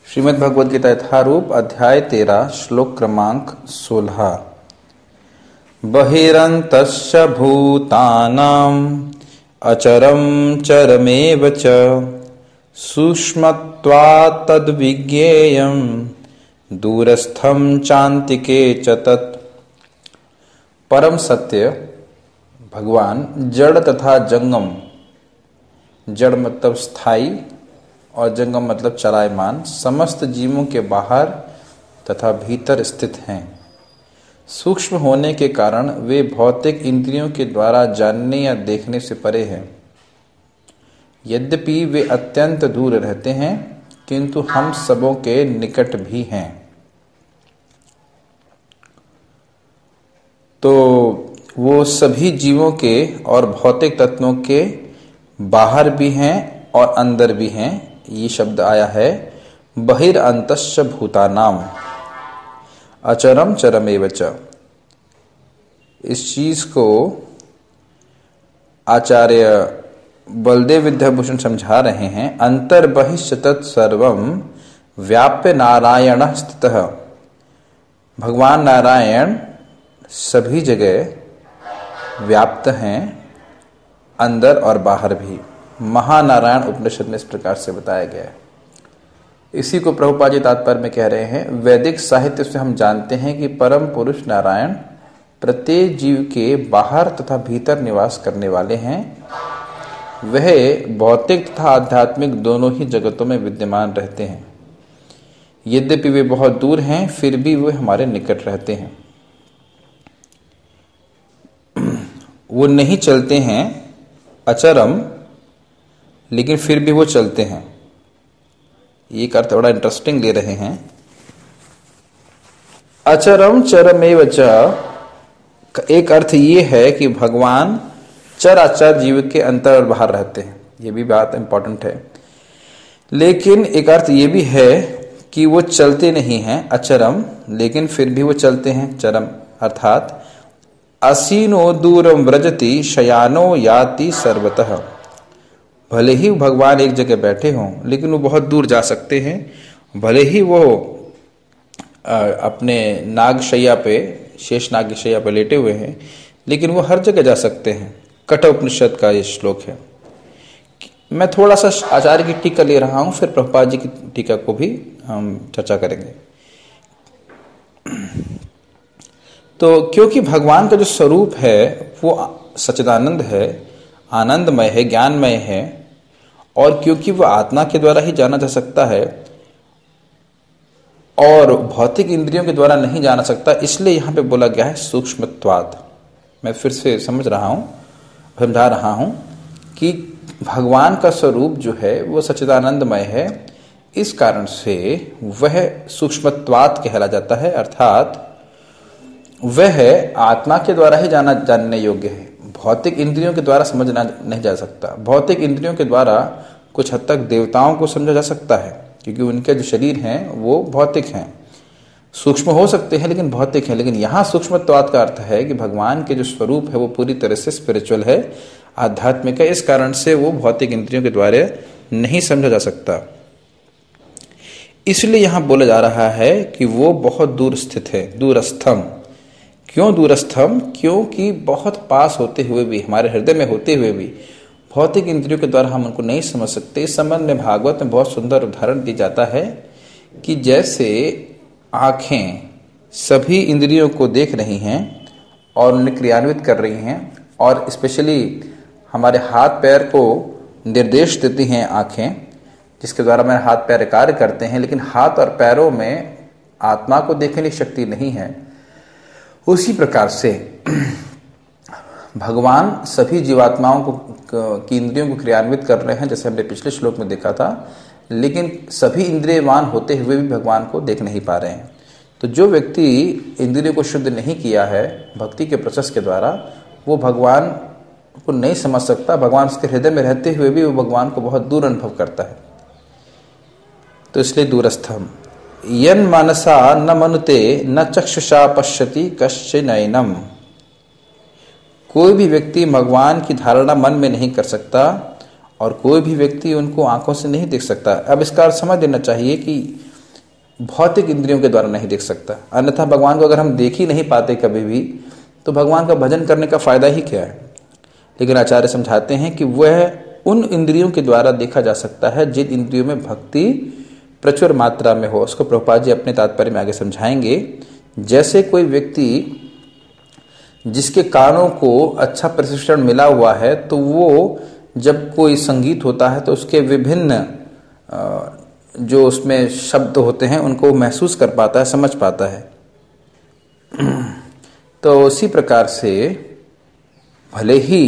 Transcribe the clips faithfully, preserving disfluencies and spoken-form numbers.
श्रीमद् भगवद गीता यथारूप अध्याय तेरह श्लोक क्रमांक सोलह। बहिरन्तश्च भूतानाम् अचरं चरमेव च सूक्ष्मत्वात् तद्विज्ञेयं दूरस्थं चान्तिके च तत्। परम सत्य भगवान जड़ तथा जंगम, जड़ मतलब स्थायी और जंगम मतलब चलायमान, समस्त जीवों के बाहर तथा भीतर स्थित हैं। सूक्ष्म होने के कारण वे भौतिक इंद्रियों के द्वारा जानने या देखने से परे हैं। यद्यपि वे अत्यंत दूर रहते हैं किंतु हम सबों के निकट भी हैं। तो वो सभी जीवों के और भौतिक तत्वों के बाहर भी हैं और अंदर भी हैं। ये शब्द आया है बहिरअन्तश्च भूतानाम अचरम चरमेव च। इस चीज को आचार्य बलदेव विद्याभूषण समझा रहे हैं। अंतर बहिश्च तत्सर्वं व्याप्य नारायणः स्थितः। भगवान नारायण सभी जगह व्याप्त हैं, अंदर और बाहर भी। महानारायण उपनिषद में इस प्रकार से बताया गया है। इसी को प्रभुपाद जी तात्पर्य में कह रहे हैं। वैदिक साहित्य से हम जानते हैं कि परम पुरुष नारायण प्रत्येक जीव के बाहर तथा भीतर निवास करने वाले हैं। वह भौतिक तथा आध्यात्मिक दोनों ही जगतों में विद्यमान रहते हैं। यद्यपि वे बहुत दूर हैं फिर भी वे हमारे निकट रहते हैं। वो नहीं चलते हैं अचरम, लेकिन फिर भी वो चलते हैं। एक अर्थ बड़ा इंटरेस्टिंग ले रहे हैं। अचरम चरमेव च, एक अर्थ ये है कि भगवान चराचर जीव के अंतर और बाहर रहते हैं। ये भी बात इंपॉर्टेंट है। लेकिन एक अर्थ ये भी है कि वो चलते नहीं हैं अचरम, लेकिन फिर भी वो चलते हैं चरम। अर्थात असीनो दूरम व्रजति शयानो याति सर्वतः। भले ही भगवान एक जगह बैठे हों लेकिन वो बहुत दूर जा सकते हैं। भले ही वो अपने नागशैया पे, शेष नाग की शैया पे लेटे हुए हैं, लेकिन वो हर जगह जा सकते हैं। कठ उपनिषद का ये श्लोक है। मैं थोड़ा सा आचार्य की टीका ले रहा हूं, फिर प्रभुपाद जी की टीका को भी हम चर्चा करेंगे। तो क्योंकि भगवान का जो स्वरूप है वो सच्चिदानंद है, आनंदमय है, ज्ञानमय है, और क्योंकि वह आत्मा के द्वारा ही जाना जा सकता है और भौतिक इंद्रियों के द्वारा नहीं जाना सकता, इसलिए यहां पे बोला गया है सूक्ष्मत्वात्। मैं फिर से समझ रहा हूं, समझा रहा हूं कि भगवान का स्वरूप जो है वो सच्चिदानंदमय है। इस कारण से वह सूक्ष्मत्वात् कहला जाता है। अर्थात वह आत्मा के द्वारा ही जाना जानने योग्य है। भौतिक इंद्रियों के द्वारा समझना नहीं जा सकता। भौतिक इंद्रियों के द्वारा कुछ हद तक देवताओं को समझा जा सकता है क्योंकि उनके जो शरीर हैं वो भौतिक हैं। सूक्ष्म हो सकते हैं लेकिन भौतिक हैं। लेकिन यहाँ सूक्ष्मत्वात् का अर्थ है कि भगवान के जो स्वरूप है वो पूरी तरह से स्पिरिचुअल है, आध्यात्मिक है। इस कारण से वो भौतिक इंद्रियों के द्वारा नहीं समझा जा सकता। इसलिए यहां बोला जा रहा है कि वो बहुत दूर स्थित है, दूरस्थम। क्यों दूरस्थम? क्योंकि बहुत पास होते हुए भी, हमारे हृदय में होते हुए भी भौतिक इंद्रियों के द्वारा हम उनको नहीं समझ सकते। इस संबंध में भागवत में बहुत सुंदर उदाहरण दिया जाता है कि जैसे आंखें सभी इंद्रियों को देख रही हैं और उन्हें क्रियान्वित कर रही हैं, और स्पेशली हमारे हाथ पैर को निर्देश देती हैं आंखें, जिसके द्वारा हमारे हाथ पैर कार्य करते हैं, लेकिन हाथ और पैरों में आत्मा को देखने की शक्ति नहीं है। उसी प्रकार से भगवान सभी जीवात्माओं को की इंद्रियों को क्रियान्वित कर रहे हैं, जैसे हमने पिछले श्लोक में देखा था, लेकिन सभी इंद्रियवान होते हुए भी भगवान को देख नहीं पा रहे हैं। तो जो व्यक्ति इंद्रियों को शुद्ध नहीं किया है भक्ति के प्रोसेस के द्वारा, वो भगवान को नहीं समझ सकता। भगवान उसके हृदय में रहते हुए भी वो भगवान को बहुत दूर अनुभव करता है। तो इसलिए दूरस्थम। यन मनसा न मनुते न चक्षुषा पश्यति कश्चिनैनम। कोई भी व्यक्ति भगवान की धारणा मन में नहीं कर सकता और कोई भी व्यक्ति उनको आंखों से नहीं देख सकता। अब इसका अर्थ समझ लेना चाहिए कि भौतिक इंद्रियों के द्वारा नहीं देख सकता। अन्यथा भगवान को अगर हम देख ही नहीं पाते कभी भी, तो भगवान का भजन करने का फायदा ही क्या है। लेकिन आचार्य समझाते हैं कि वह उन इंद्रियों के द्वारा देखा जा सकता है जिन इंद्रियों में भक्ति प्रचुर मात्रा में हो। उसको प्रभुपाद जी अपने तात्पर्य में आगे समझाएंगे। जैसे कोई व्यक्ति जिसके कानों को अच्छा प्रशिक्षण मिला हुआ है, तो वो जब कोई संगीत होता है तो उसके विभिन्न जो उसमें शब्द होते हैं उनको महसूस कर पाता है, समझ पाता है। तो उसी प्रकार से भले ही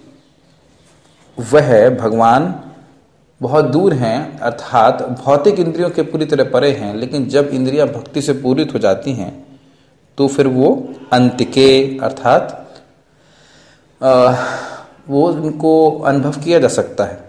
वह भगवान बहुत दूर हैं, अर्थात भौतिक इंद्रियों के पूरी तरह परे हैं, लेकिन जब इंद्रियां भक्ति से पूरित हो जाती हैं तो फिर वो अंतिके अर्थात वो उनको अनुभव किया जा सकता है।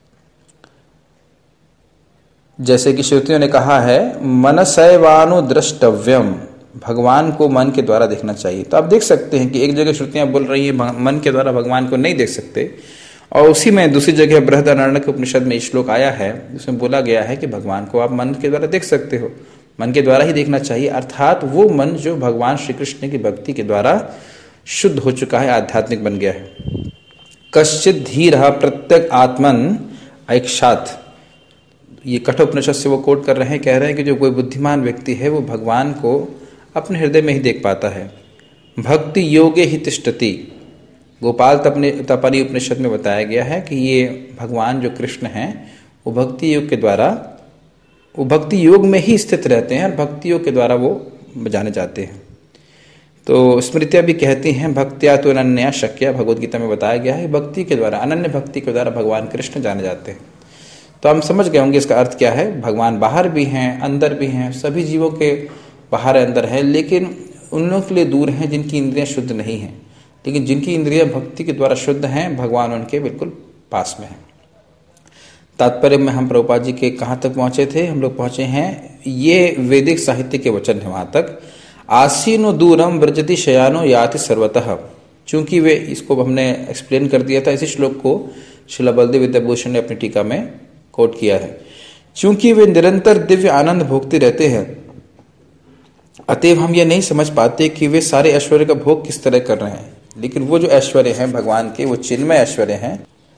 जैसे कि श्रुतियों ने कहा है, मनसैवानुद्रष्टव्यम, भगवान को मन के द्वारा देखना चाहिए। तो आप देख सकते हैं कि एक जगह श्रुतियां बोल रही है मन के द्वारा भगवान को नहीं देख सकते, और उसी में दूसरी जगह बृहदारण्यक उपनिषद में श्लोक आया है जिसमें बोला गया है कि भगवान को आप मन के द्वारा देख सकते हो, मन के द्वारा ही देखना चाहिए। अर्थात वो मन जो भगवान श्री कृष्ण की भक्ति के द्वारा शुद्ध हो चुका है, आध्यात्मिक बन गया है। कश्चित धीरः प्रत्यक आत्मन ऐक्षात्, ये कठोपनिषद से वो कोट कर रहे हैं, कह रहे हैं कि जो कोई बुद्धिमान व्यक्ति है वो भगवान को अपने हृदय में ही देख पाता है। भक्ति योगे ही तिष्ठति, गोपाल तपने तपनी उपनिषद में बताया गया है कि ये भगवान जो कृष्ण हैं वो भक्ति योग के द्वारा, वो भक्ति योग में ही स्थित रहते हैं और भक्ति योग के द्वारा वो जाने जाते हैं। तो स्मृतियां भी कहती हैं भक्त्या तो अनन्या शक्या, भगवद गीता में बताया गया है भक्ति के द्वारा, अनन्य भक्ति के द्वारा भगवान कृष्ण जाने जाते हैं। तो हम समझ गए होंगे इसका अर्थ क्या है। भगवान बाहर भी हैं, अंदर भी हैं, सभी जीवों के बाहर अंदर है, लेकिन उन लोगों के लिए दूर हैं जिनकी इंद्रियां शुद्ध नहीं हैं। लेकिन जिनकी इंद्रियां भक्ति के द्वारा शुद्ध हैं, भगवान उनके बिल्कुल पास में है। तात्पर्य में हम प्रभुपाद जी के कहाँ तक पहुंचे थे? हम लोग पहुंचे हैं, ये वैदिक साहित्य के वचन है वहां तक, आसीनो दूरम व्रजति शयानो याति सर्वतः। चूंकि वे, इसको हमने एक्सप्लेन कर दिया था, इसी श्लोक को श्रील बलदेव विद्याभूषण ने अपनी टीका में कोट किया है। चूंकि वे निरंतर दिव्य आनंद भोगते रहते हैं, अतएव हम ये नहीं समझ पाते कि वे सारे ऐश्वर्य का भोग किस तरह कर रहे हैं। लेकिन वो जो ऐश्वर्य हैं भगवान के, वो चिन्मय ऐश्वर्य हैं,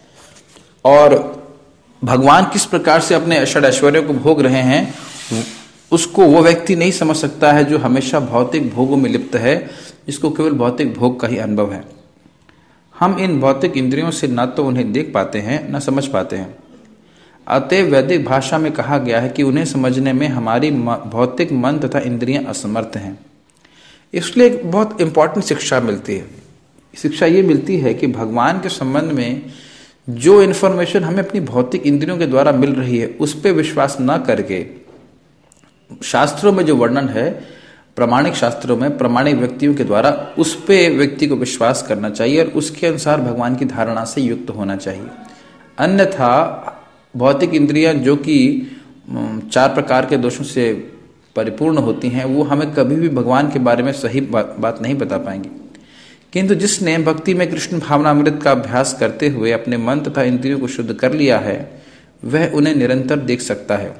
और भगवान किस प्रकार से अपने षड ऐश्वर्यों को भोग रहे हैं उसको वो व्यक्ति नहीं समझ सकता है जो हमेशा भौतिक भोगों में लिप्त है, जिसको केवल भौतिक भोग का ही अनुभव है। हम इन भौतिक इंद्रियों से न तो उन्हें देख पाते हैं न समझ पाते हैं। अतएव वैदिक भाषा में कहा गया है कि उन्हें समझने में हमारी भौतिक मन तथा इंद्रियां असमर्थ हैं। इसलिए एक बहुत इंपॉर्टेंट शिक्षा मिलती है। शिक्षा ये मिलती है कि भगवान के संबंध में जो इन्फॉर्मेशन हमें अपनी भौतिक इंद्रियों के द्वारा मिल रही है उस पर विश्वास न करके, शास्त्रों में जो वर्णन है, प्रामाणिक शास्त्रों में प्रामाणिक व्यक्तियों के द्वारा, उस पे व्यक्ति को विश्वास करना चाहिए और उसके अनुसार भगवान की धारणा से युक्त होना चाहिए। अन्यथा भौतिक इंद्रियां जो कि चार प्रकार के दोषों से परिपूर्ण होती हैं, वो हमें कभी भी भगवान के बारे में सही बात नहीं बता पाएंगी। किंतु जिसने भक्ति में कृष्ण भावनामृत का अभ्यास करते हुए अपने मन तथा इंद्रियों को शुद्ध कर लिया है, वह उन्हें निरंतर देख सकता है।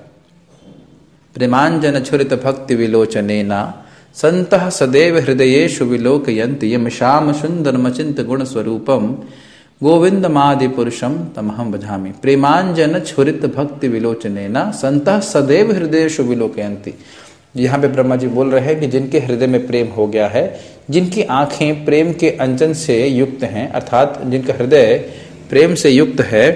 प्रेमांजन छुरित भक्ति विलोचनेना संतः सदैव हृदयेषु विलोकयन्ति यमशाम सुंदरमचिंत गुण स्वरूपम गोविंदमादि पुरुषम तमहम भजामि। प्रेमांजन छुरित भक्ति विलोचनेना संतः सदैव हृदयेषु विलोकयन्ति। यहाँ पे ब्रह्मा जी बोल रहे हैं कि जिनके हृदय में प्रेम हो गया है, जिनकी आंखें प्रेम के अंजन से युक्त हैं, अर्थात जिनका हृदय प्रेम से युक्त है,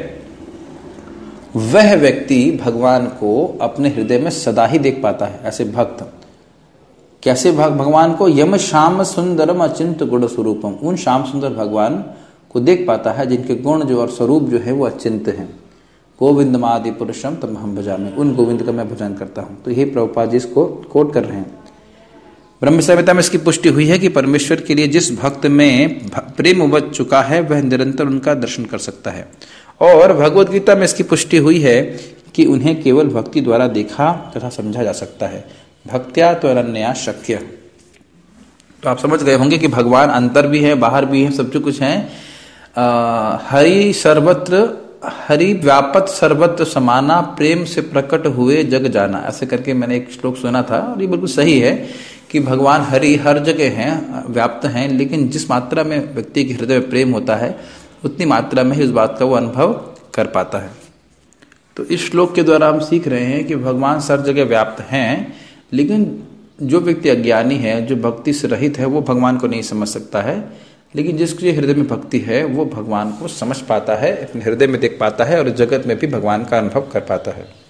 वह व्यक्ति भगवान को अपने हृदय में सदा ही देख पाता है। ऐसे भक्त कैसे भगवान को? यम श्याम सुंदरम अचिंत गुण स्वरूपम, उन श्याम सुंदर भगवान को देख पाता है जिनके गुण जो और स्वरूप जो है वो अचिंत है। गोविंदमादि पुरुषम तमहम भजामि, उन गोविंद का मैं भजन करता हूं। तो यही प्रभुपाद जी इसको कोट कर रहे हैं। ब्रह्म संहिता में इसकी पुष्टि हुई है कि परमेश्वर के लिए जिस भक्त में प्रेम उमड़ चुका है वह निरंतर उनका दर्शन कर सकता है। और भगवद गीता में इसकी पुष्टि हुई है कि उन्हें केवल भक्ति द्वारा देखा तथा समझा जा सकता है। भक्त्या तो अनन्या शक्य। तो आप समझ गए होंगे कि भगवान अंतर भी है, बाहर भी है, सब जो कुछ है। हरि सर्वत्र हरि व्यापत सर्वत्र समाना, प्रेम से प्रकट हुए जग जाना, ऐसे करके मैंने एक श्लोक सुना था और ये बिल्कुल सही है कि भगवान हरि हर जगह हैं, व्याप्त हैं, लेकिन जिस मात्रा में व्यक्ति के हृदय में प्रेम होता है उतनी मात्रा में ही उस बात का वो अनुभव कर पाता है। तो इस श्लोक के द्वारा हम सीख रहे हैं कि भगवान हर जगह व्याप्त हैं, लेकिन जो व्यक्ति अज्ञानी है, जो भक्ति से रहित है, वो भगवान को नहीं समझ सकता है, लेकिन जिसके हृदय में भक्ति है वो भगवान को समझ पाता है, अपने हृदय में देख पाता है और जगत में भी भगवान का अनुभव कर पाता है।